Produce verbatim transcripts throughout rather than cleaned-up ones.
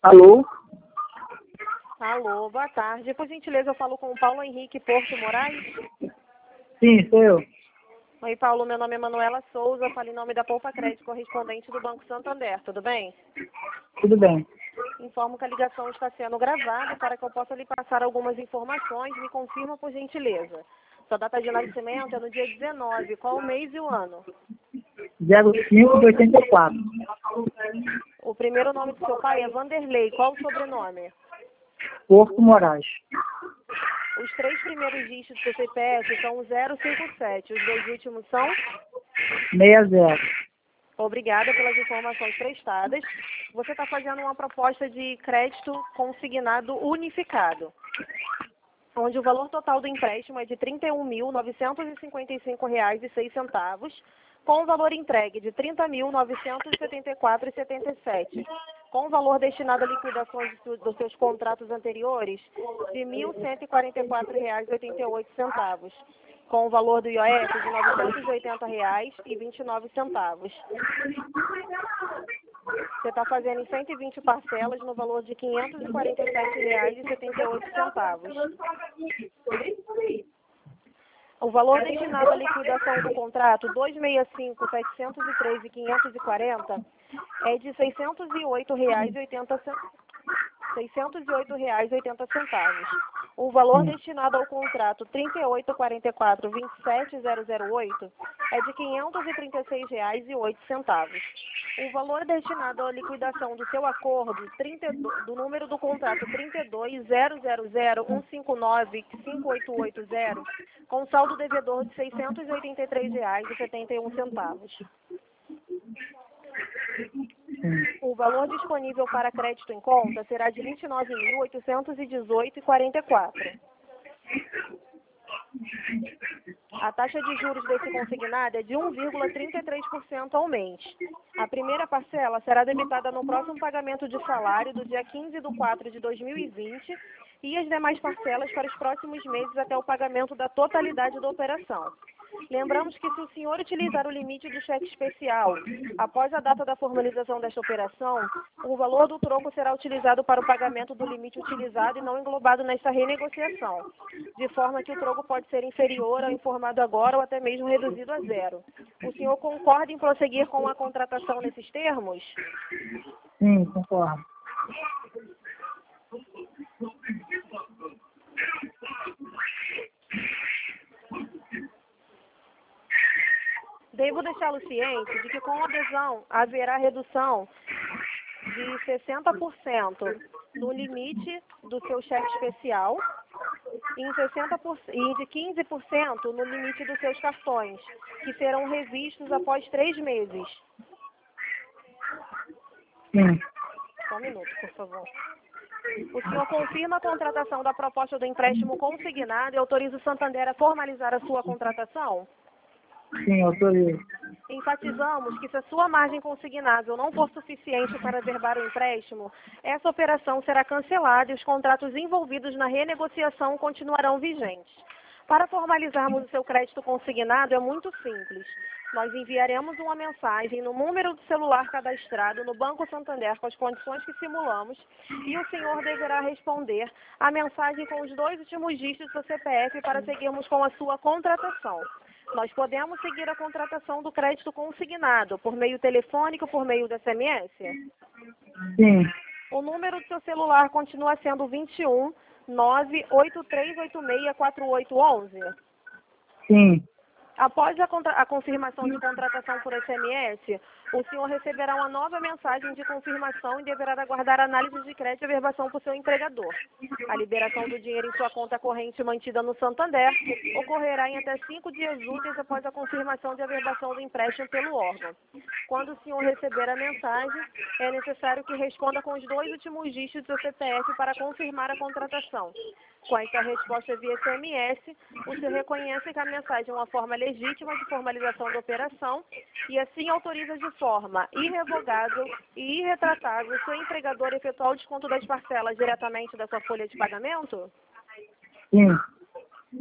Alô? Alô, boa tarde. Por gentileza, eu falo com o Paulo Henrique Porto Moraes. Sim, sou eu. Oi, Paulo, meu nome é Manuela Souza, falo em nome da Poupa Crédito, correspondente do Banco Santander, tudo bem? Tudo bem. Informo que a ligação está sendo gravada e para que eu possa lhe passar algumas informações, me confirma por gentileza. Sua data de nascimento é no dia dezenove, qual o mês e o ano? zero cinco de oitenta e quatro. O primeiro nome do seu pai é Vanderlei, qual o sobrenome? Porto Moraes. Os três primeiros dígitos do seu C P F são zero cinco sete, os dois últimos são? seis zero. Obrigada pelas informações prestadas. Você está fazendo uma proposta de crédito consignado unificado, onde o valor total do empréstimo é de trinta e um mil, novecentos e cinquenta e cinco reais e seis centavos, com o valor entregue de trinta mil, novecentos e setenta e quatro reais e setenta e sete centavos, com o valor destinado à liquidação de- dos seus contratos anteriores de mil cento e quarenta e quatro reais e oitenta e oito centavos, com o valor do I O F de novecentos e oitenta reais e vinte e nove centavos. Você está fazendo em cento e vinte parcelas no valor de quinhentos e quarenta e sete reais e setenta e oito centavos. O valor destinado à liquidação do contrato duzentos e sessenta e cinco, setecentos e treze e quinhentos e quarenta é de seiscentos e oito reais e oitenta centavos. seiscentos e oito reais e oitenta centavos. O valor destinado ao contrato trinta e oito, quarenta e quatro, vinte e sete mil e oito é de quinhentos e trinta e seis reais e oito centavos. O valor destinado à liquidação do seu acordo trinta e dois, do número do contrato trinta e dois, zero zero zero, um cinco nove, cinco oito oito zero, com saldo devedor de seiscentos e oitenta e três reais e setenta e um centavos. O valor disponível para crédito em conta será de vinte e nove mil, oitocentos e dezoito reais e quarenta e quatro centavos. A taxa de juros desse consignado é de um vírgula trinta e três por cento ao mês. A primeira parcela será debitada no próximo pagamento de salário do dia quinze de quatro de dois mil e vinte e as demais parcelas para os próximos meses até o pagamento da totalidade da operação. Lembramos que se o senhor utilizar o limite do cheque especial após a data da formalização desta operação, o valor do troco será utilizado para o pagamento do limite utilizado e não englobado nesta renegociação, de forma que o troco pode ser inferior ao informado agora ou até mesmo reduzido a zero. O senhor concorda em prosseguir com a contratação nesses termos? Sim, concordo. Devo deixá-lo ciente de que com a adesão haverá redução de sessenta por cento no limite do seu cheque especial e, em sessenta por cento, e de quinze por cento no limite dos seus cartões, que serão revistos após três meses. Sim. Só um minuto, por favor. O senhor confirma a contratação da proposta do empréstimo consignado e autoriza o Santander a formalizar a sua contratação? Sim, autorizo. Enfatizamos que se a sua margem consignável não for suficiente para averbar o empréstimo, essa operação será cancelada e os contratos envolvidos na renegociação continuarão vigentes. Para formalizarmos o seu crédito consignado é muito simples. Nós enviaremos uma mensagem no número do celular cadastrado no Banco Santander com as condições que simulamos e o senhor deverá responder a mensagem com os dois últimos dígitos do C P F para seguirmos com a sua contratação. Nós podemos seguir a contratação do crédito consignado por meio telefônico, por meio do S M S? Sim. O número do seu celular continua sendo vinte e um, nove oito três oito seis, quatro oito um um? Sim. Após a, contra- a confirmação de contratação por S M S, o senhor receberá uma nova mensagem de confirmação e deverá aguardar a análise de crédito e averbação por seu empregador. A liberação do dinheiro em sua conta corrente mantida no Santander ocorrerá em até cinco dias úteis após a confirmação de averbação do empréstimo pelo órgão. Quando o senhor receber a mensagem, é necessário que responda com os dois últimos dígitos do seu C P F para confirmar a contratação. Com essa resposta via S M S, o senhor reconhece que a mensagem é uma forma legítima de formalização da operação e assim autoriza de forma irrevogável e irretratável o seu empregador a efetuar o desconto das parcelas diretamente da sua folha de pagamento? Sim.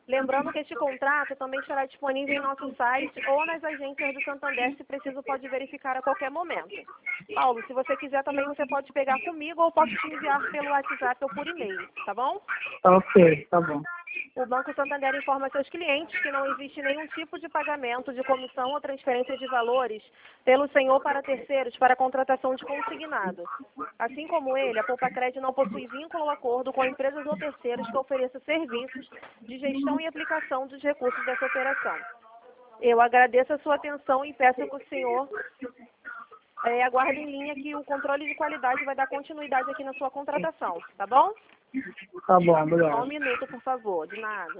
Lembrando que este contrato também estará disponível em nosso site ou nas agências do Santander, se preciso pode verificar a qualquer momento. Paulo, se você quiser também você pode pegar comigo ou posso te enviar pelo WhatsApp ou por e-mail, tá bom? Tá ok, tá bom. O Banco Santander informa seus clientes que não existe nenhum tipo de pagamento de comissão ou transferência de valores pelo senhor para terceiros para a contratação de consignado. Assim como ele, a Poupa Crédito não possui vínculo ou acordo com empresas ou terceiros que ofereçam serviços de gestão e aplicação dos recursos dessa operação. Eu agradeço a sua atenção e peço que o senhor é, aguarde em linha que o controle de qualidade vai dar continuidade aqui na sua contratação, tá bom? Tá bom, Só um obrigado. minuto, por favor, de nada.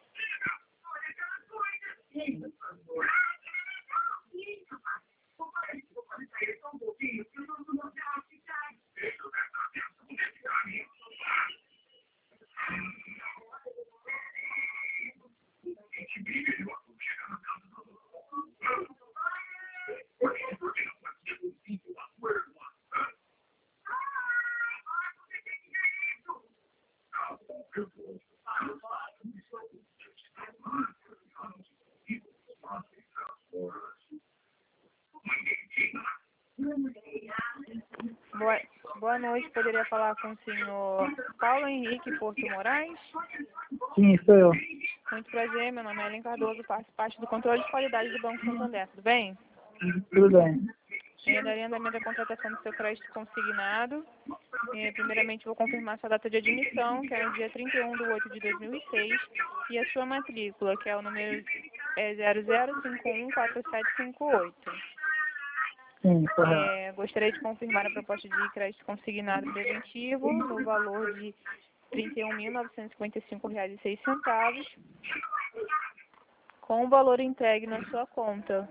Boa, boa noite, poderia falar com o senhor Paulo Henrique Porto Moraes? Sim, sou eu. Muito prazer, meu nome é Ellen Cardoso, faço parte do controle de qualidade do Banco Santander, tudo bem? Tudo bem. Eu daria andamento da contratação do seu crédito consignado. Eh, Primeiramente, vou confirmar sua data de admissão, que é no dia trinta e um de oito de dois mil e seis, e a sua matrícula, que é o número é zero zero cinco um quatro sete cinco oito. Sim, correto. É, gostaria de confirmar a proposta de crédito consignado preventivo no valor de trinta e um mil novecentos e cinquenta e cinco reais e seis centavos, com o valor entregue na sua conta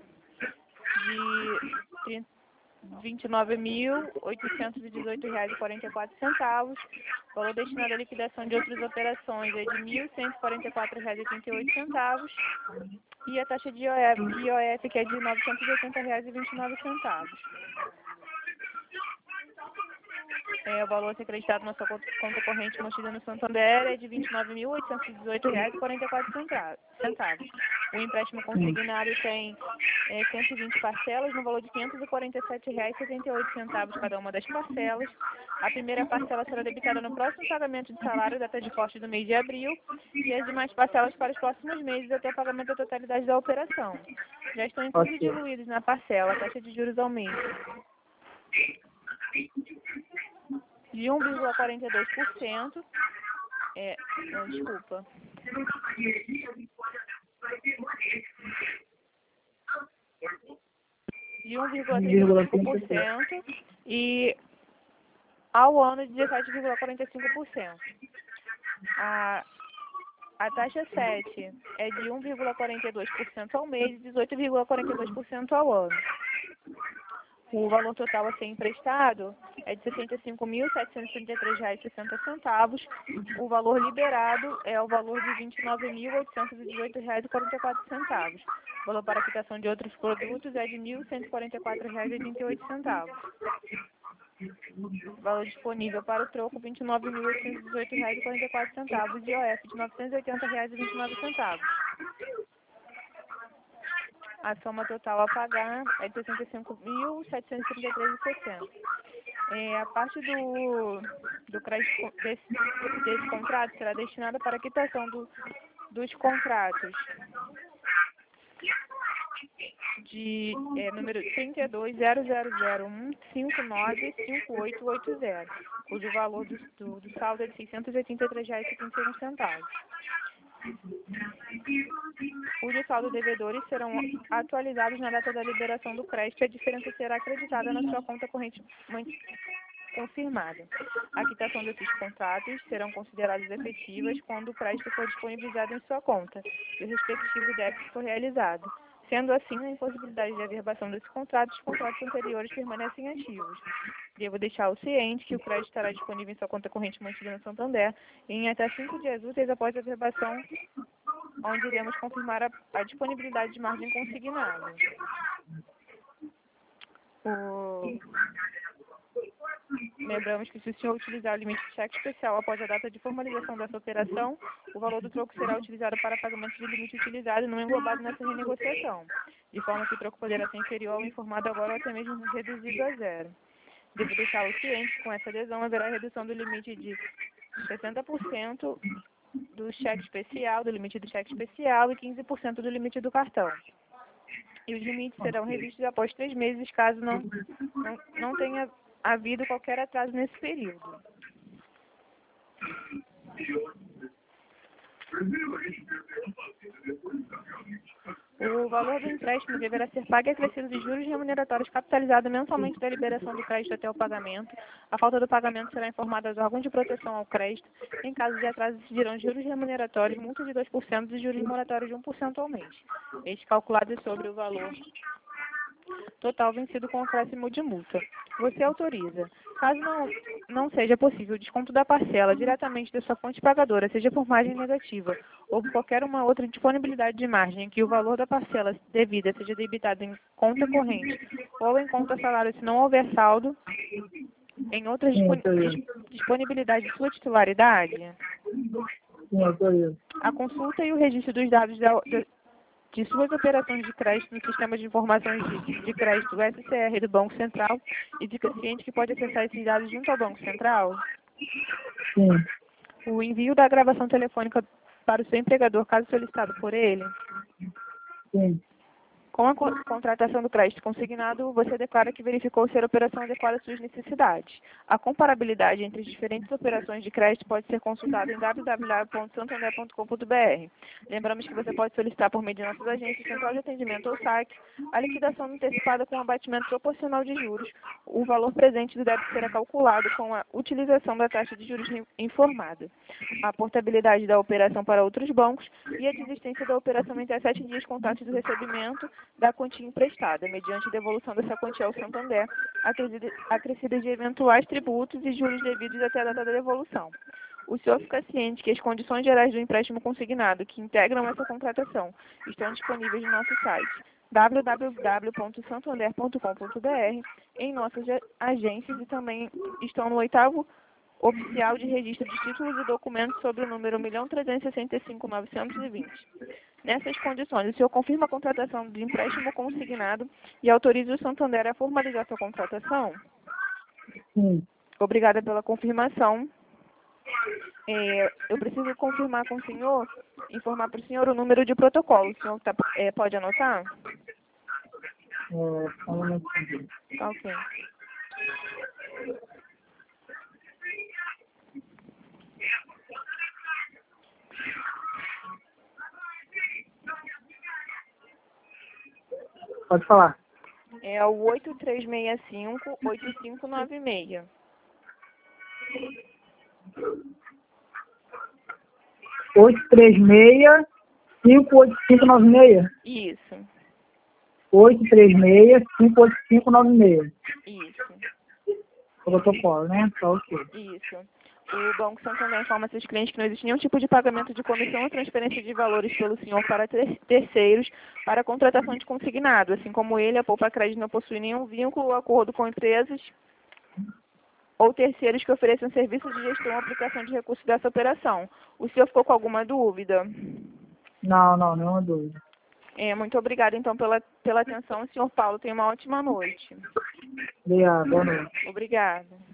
de vinte e nove mil oitocentos e dezoito reais e quarenta e quatro centavos, valor destinado à liquidação de outras operações é de mil cento e quarenta e quatro reais e trinta e oito centavos, e a taxa de I O F, I O F que é de novecentos e oitenta reais e vinte e nove centavos. É, o valor a ser acreditado na sua conta conta corrente mantida no Santander é de vinte e nove mil oitocentos e dezoito reais e quarenta e quatro centavos. O empréstimo consignado tem é, cento e vinte parcelas no valor de quinhentos e quarenta e sete reais e setenta e oito centavos cada uma das parcelas. A primeira parcela será debitada no próximo pagamento de salário, data de corte do mês de abril, e as demais parcelas para os próximos meses até o pagamento da totalidade da operação. Já estão inclusos Ok. diluídos na parcela, a taxa de juros ao mês de um vírgula quarenta e dois por cento, é, não, desculpa, de um vírgula trinta e cinco por cento e ao ano de dezessete vírgula quarenta e cinco por cento. A, a taxa sete é de um vírgula quarenta e dois por cento ao mês e dezoito vírgula quarenta e dois por cento ao ano. O valor total a ser emprestado é de sessenta e cinco mil setecentos e trinta e três reais e sessenta centavos. O valor liberado é o valor de vinte e nove mil oitocentos e dezoito reais e quarenta e quatro centavos. O valor para quitação de outros produtos é de mil cento e quarenta e quatro reais e oitenta e oito centavos. Valor disponível para o troco, vinte e nove mil oitocentos e dezoito reais e quarenta e quatro centavos. I O F de novecentos e oitenta reais e vinte e nove centavos. A soma total a pagar é de sessenta e cinco mil setecentos e trinta e três reais e sessenta centavos. É, a parte do, do crédito desse, desse contrato será destinada para a quitação do, dos contratos de é, número trinta e dois zero zero zero um cinco nove cinco oito oito zero, cujo valor do, do, do saldo é de seiscentos e oitenta e três reais e setenta e um centavos. Os saldos devedores serão atualizados na data da liberação do crédito e a diferença será acreditada na sua conta corrente confirmada. A quitação desses contratos serão consideradas efetivas quando o crédito for disponibilizado em sua conta e o respectivo débito for realizado. Sendo assim, a impossibilidade de averbação desse contrato, os contratos anteriores permanecem ativos. Devo deixá-lo ciente que o crédito estará disponível em sua conta corrente mantida no Santander em até cinco dias úteis após a averbação, onde iremos confirmar a, a disponibilidade de margem consignada. O Lembramos que se o senhor utilizar o limite de cheque especial após a data de formalização dessa operação, o valor do troco será utilizado para pagamento de limite utilizado e não englobado nessa renegociação, de forma que o troco poderá ser inferior ao informado agora ou até mesmo reduzido a zero. Devo deixá-lo ciente que com essa adesão haverá redução do limite de sessenta por cento do cheque especial, do limite do cheque especial e quinze por cento do limite do cartão. E os limites serão revistos após três meses, caso não, não, não tenha havido qualquer atraso nesse período. O valor do empréstimo deverá ser pago e acrescido de juros remuneratórios capitalizados mensalmente da liberação do crédito até o pagamento. A falta do pagamento será informada aos órgãos de proteção ao crédito. Em caso de atraso, decidirão juros remuneratórios, multa de dois por cento e juros moratórios de um por cento ao mês. Este calculado sobre o valor total vencido com acréscimo de multa. Você autoriza. Caso não, não seja possível o desconto da parcela diretamente da sua fonte pagadora, seja por margem negativa ou por qualquer uma outra disponibilidade de margem em que o valor da parcela devida seja debitado em conta corrente ou em conta salário se não houver saldo em outra Sim, dispon autorizo. disponibilidade de sua titularidade, Sim, autorizo. a consulta e o registro dos dados da, da, de suas operações de crédito no Sistema de Informações de, de Crédito o S C R do Banco Central e de cliente que pode acessar esses dados junto ao Banco Central. Sim, O envio da gravação telefônica para o seu empregador, caso solicitado por ele. sim. Com a co contratação do crédito consignado, você declara que verificou ser a operação adequada às suas necessidades. A comparabilidade entre as diferentes operações de crédito pode ser consultada em w w w ponto santander ponto com ponto b r. Lembramos que você pode solicitar por meio de nossas agências, central de atendimento ou saque, a liquidação antecipada com abatimento proporcional de juros. O valor presente do débito será calculado com a utilização da taxa de juros informada. A portabilidade da operação para outros bancos e a desistência da operação em até sete dias contados do recebimento da quantia emprestada, mediante devolução dessa quantia ao Santander, acrescida de eventuais tributos e juros devidos até a data da devolução. O senhor fica ciente que as condições gerais do empréstimo consignado que integram essa contratação estão disponíveis no nosso site w w w ponto santander ponto com ponto b r, em nossas agências e também estão no oitavo oficial de registro de títulos e documentos sobre o número um milhão trezentos e sessenta e cinco mil novecentos e vinte. Nessas condições, o senhor confirma a contratação de empréstimo consignado e autoriza o Santander a formalizar sua contratação? Sim. Obrigada pela confirmação. É, eu preciso confirmar com o senhor, informar para o senhor o número de protocolo. O senhor tá, é, pode anotar? É, só um minutinho. Tá, ok. Pode falar. É o oito três seis cinco, oito cinco nove seis. oito três seis, cinco oito cinco nove seis. Isso, oito três seis, cinco oito cinco nove seis. isso, Protocolo, né? Tá ok. isso. O Banco Santander informa seus clientes que não existe nenhum tipo de pagamento de comissão ou transferência de valores pelo senhor para ter terceiros para a contratação de consignado, assim como ele, a Poupa Crédito, não possui nenhum vínculo ou acordo com empresas ou terceiros que ofereçam serviços de gestão ou aplicação de recursos dessa operação. O senhor ficou com alguma dúvida? Não, não, nenhuma dúvida. É, muito obrigada, então, pela, pela atenção. O senhor Paulo, tenha uma ótima noite. Obrigado, boa noite. Obrigada.